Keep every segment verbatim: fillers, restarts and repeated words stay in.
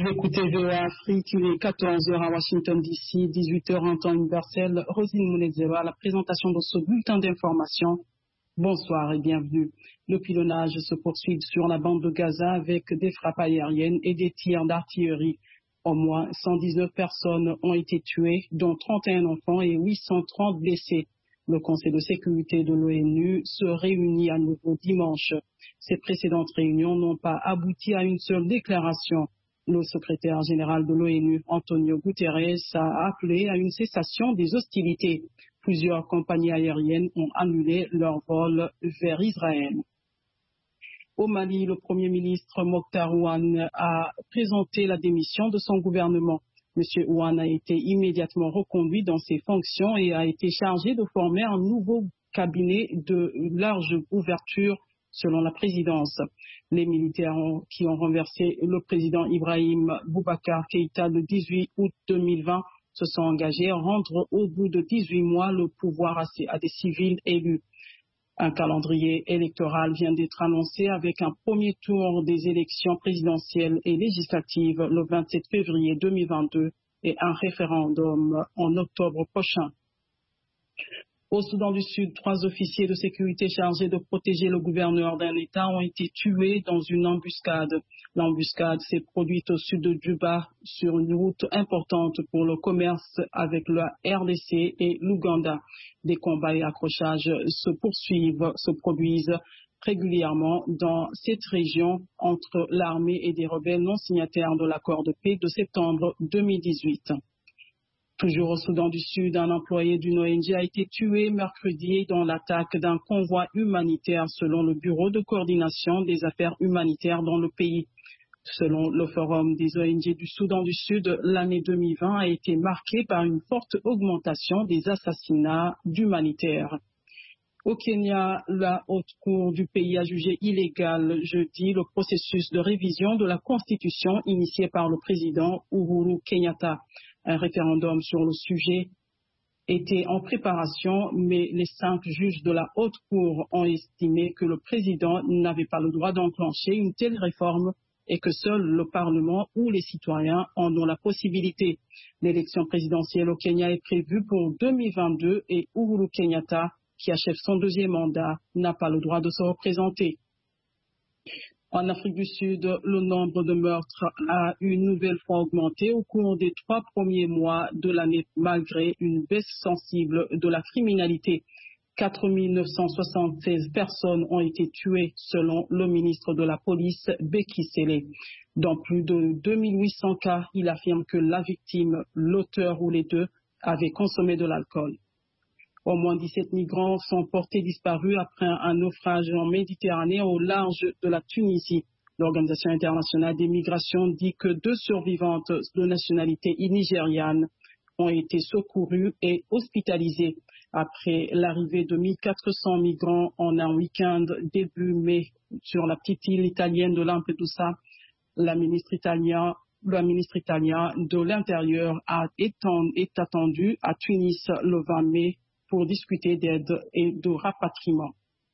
Écoutez V O A Afrique, il est quatorze heures à Washington D C, dix-huit heures en temps universel. Rosine Mounezero à la présentation de ce bulletin d'information. Bonsoir et bienvenue. Le pilonnage se poursuit sur la bande de Gaza avec des frappes aériennes et des tirs d'artillerie. Au moins cent dix-neuf personnes ont été tuées, dont trente et un enfants et huit cent trente blessés. Le Conseil de sécurité de l'ONU se réunit à nouveau dimanche. Ces précédentes réunions n'ont pas abouti à une seule déclaration. Le secrétaire général de l'ONU, Antonio Guterres, a appelé à une cessation des hostilités. Plusieurs compagnies aériennes ont annulé leur vol vers Israël. Au Mali, le Premier ministre Mokhtar Ouane a présenté la démission de son gouvernement. M. Ouane a été immédiatement reconduit dans ses fonctions et a été chargé de former un nouveau cabinet de large ouverture selon la présidence. Les militaires ont, qui ont renversé le président Ibrahim Boubacar Keïta le dix-huit août deux mille vingt se sont engagés à rendre au bout de dix-huit mois le pouvoir à, à des civils élus. Un calendrier électoral vient d'être annoncé avec un premier tour des élections présidentielles et législatives le vingt-sept février deux mille vingt-deux et un référendum en octobre prochain. Au Soudan du Sud, trois officiers de sécurité chargés de protéger le gouverneur d'un État ont été tués dans une embuscade. L'embuscade s'est produite au sud de Juba sur une route importante pour le commerce avec la R D C et l'Ouganda. Des combats et accrochages se poursuivent, se produisent régulièrement dans cette région entre l'armée et des rebelles non signataires de l'accord de paix de septembre deux mille dix-huit. Toujours au Soudan du Sud, un employé d'une O N G a été tué mercredi dans l'attaque d'un convoi humanitaire selon le Bureau de coordination des affaires humanitaires dans le pays. Selon le Forum des O N G du Soudan du Sud, l'année deux mille vingt a été marquée par une forte augmentation des assassinats d'humanitaires. Au Kenya, la haute cour du pays a jugé illégal jeudi le processus de révision de la Constitution initié par le président Uhuru Kenyatta. Un référendum sur le sujet était en préparation, mais les cinq juges de la haute cour ont estimé que le président n'avait pas le droit d'enclencher une telle réforme et que seul le Parlement ou les citoyens en ont la possibilité. L'élection présidentielle au Kenya est prévue pour deux mille vingt-deux et Uhuru Kenyatta, qui achève son deuxième mandat, n'a pas le droit de se représenter. En Afrique du Sud, le nombre de meurtres a une nouvelle fois augmenté au cours des trois premiers mois de l'année, malgré une baisse sensible de la criminalité. quatre mille neuf cent soixante-seize personnes ont été tuées, selon le ministre de la Police, Beki Sele. Dans plus de deux mille huit cents cas, il affirme que la victime, l'auteur ou les deux, avaient consommé de l'alcool. Au moins dix-sept migrants sont portés disparus après un naufrage en Méditerranée au large de la Tunisie. L'Organisation internationale des migrations dit que deux survivantes de nationalité nigériane ont été secourues et hospitalisées après l'arrivée de mille quatre cents migrants en un week-end début mai sur la petite île italienne de Lampedusa. La ministre italienne Le ministre italien de l'Intérieur a étendu, est attendu à Tunis le vingt mai pour discuter d'aide et de rapatriement.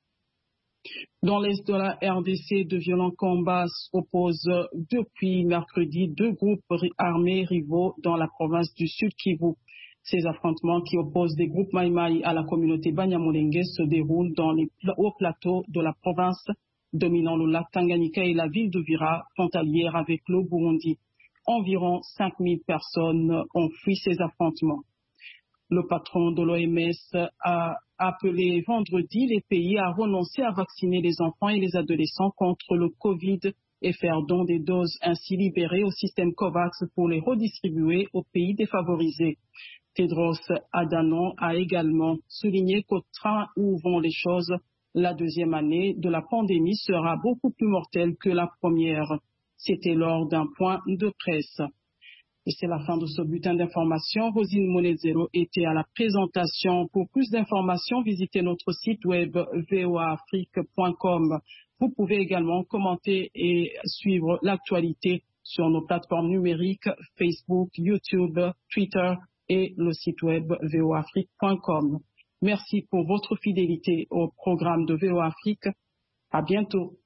Dans l'est de la R D C, de violents combats opposent depuis mercredi deux groupes armés rivaux dans la province du Sud Kivu. Ces affrontements qui opposent des groupes Maïmaï à la communauté Banyamulenge se déroulent dans les hauts plateaux de la province, dominant le lac Tanganyika et la ville de Vira, frontalière avec le Burundi. Environ cinq mille personnes ont fui ces affrontements. Le patron de l'O M S a appelé vendredi les pays à renoncer à vacciner les enfants et les adolescents contre le Covid et faire don des doses ainsi libérées au système COVAX pour les redistribuer aux pays défavorisés. Tedros Adhanom a également souligné qu'au train où vont les choses, la deuxième année de la pandémie sera beaucoup plus mortelle que la première. C'était lors d'un point de presse. Et c'est la fin de ce bulletin d'information. Rosine Mounezero était à la présentation. Pour plus d'informations, visitez notre site web v o a afrique point com. Vous pouvez également commenter et suivre l'actualité sur nos plateformes numériques Facebook, YouTube, Twitter et le site web v o a afrique point com. Merci pour votre fidélité au programme de V O A Afrique. À bientôt.